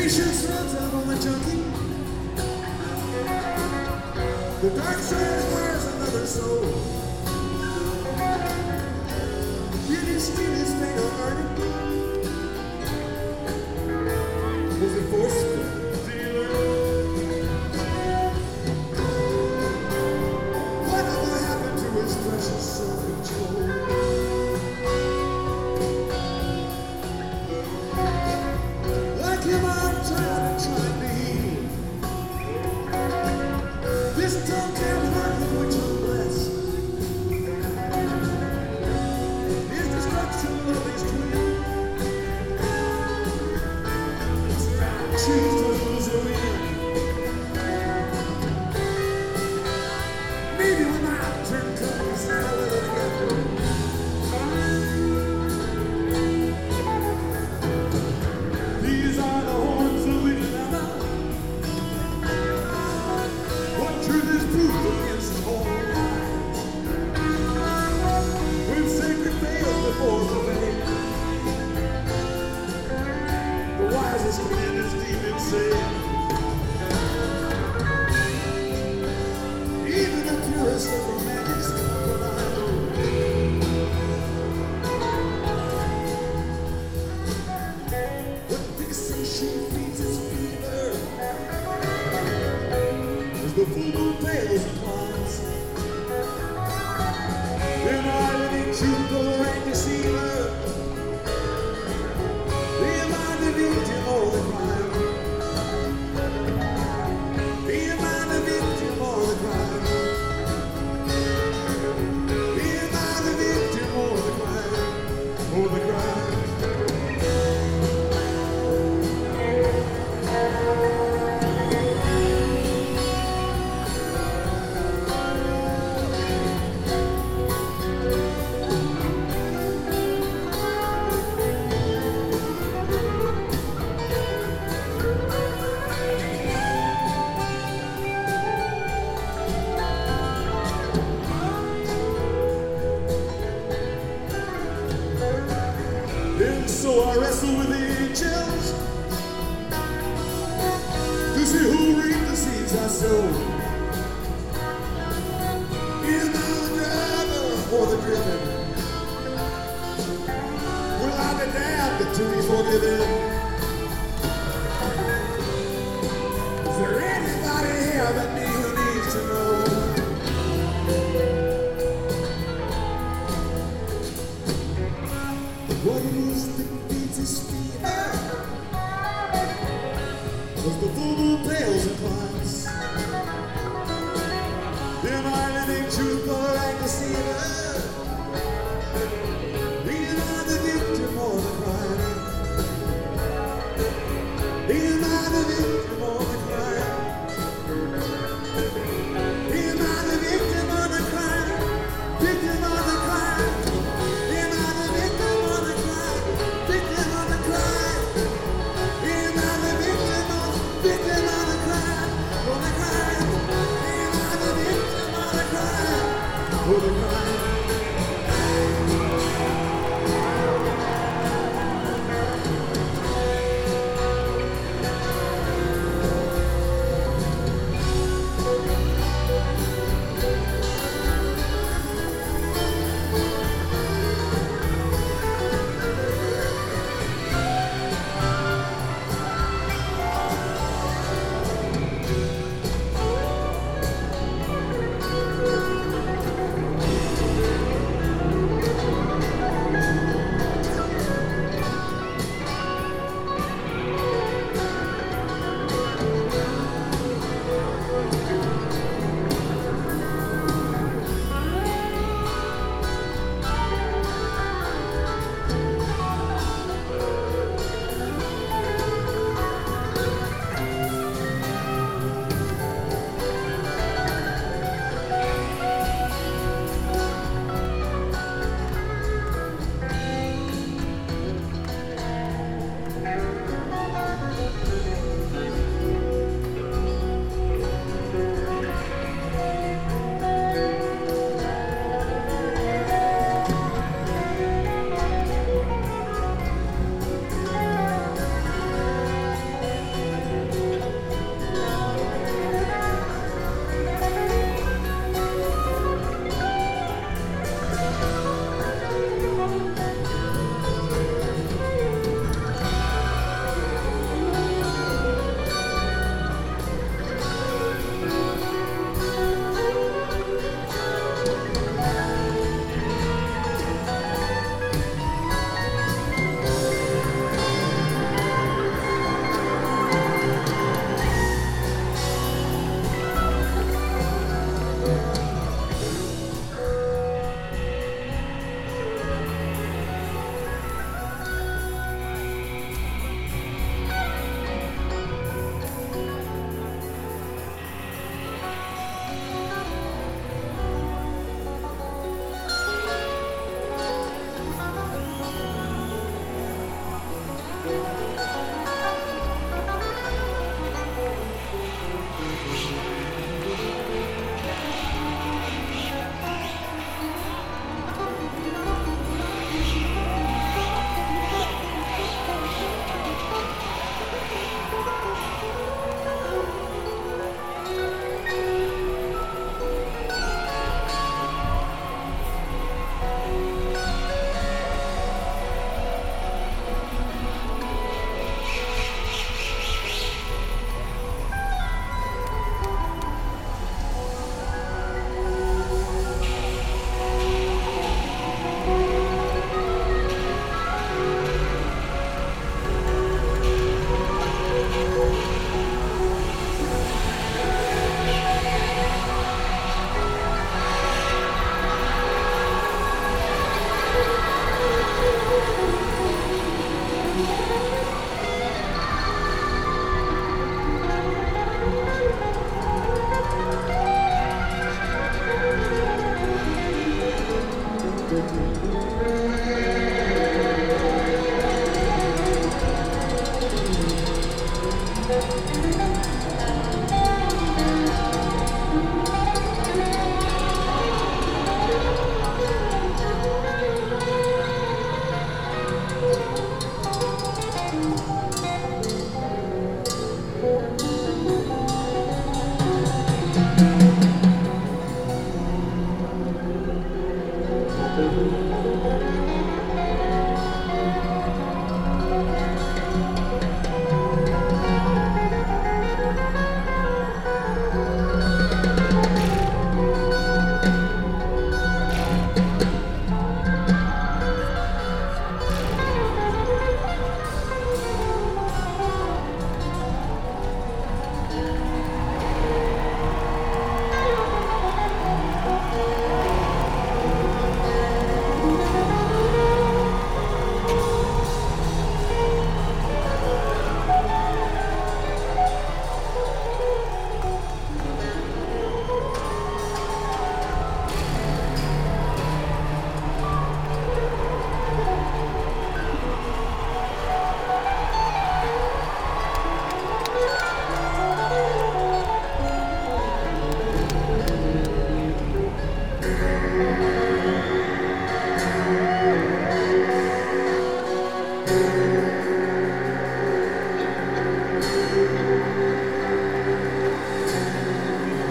Patience runs out on the junkie. The dark side wears another soul. Beauty still is made of earning. Was it forceful dealer? Whatever happened to his precious self-control? Like him, I'm trying to heal. This tongue can't hurt with which I'm blessed. His destruction of his twin. Choose to lose or win. Maybe when my turn comes, I'll let it go. These are the horns of Indiana. What truth is proof against all lies? When sacred fails before the faith, the wisest commanders demons say. Even the purest of romantics compromise. What fixation feeds its fever as the full moon pales and climbs. Then I let truth go and deceiver. Am I the victim or the crime? Am I the victim or the crime? Am I the victim or the crime? Or the crime? And so I wrestle with the angels to see who reap the seeds I sow. Am I the driver or the driven? Will I be damned to be forgiven? Is there anybody here but me who needs to know? What it is that feeds his fever as the full moon pales and climbs. Am I living truth or a deceiver? Am I the victim or the crime? Am I the victim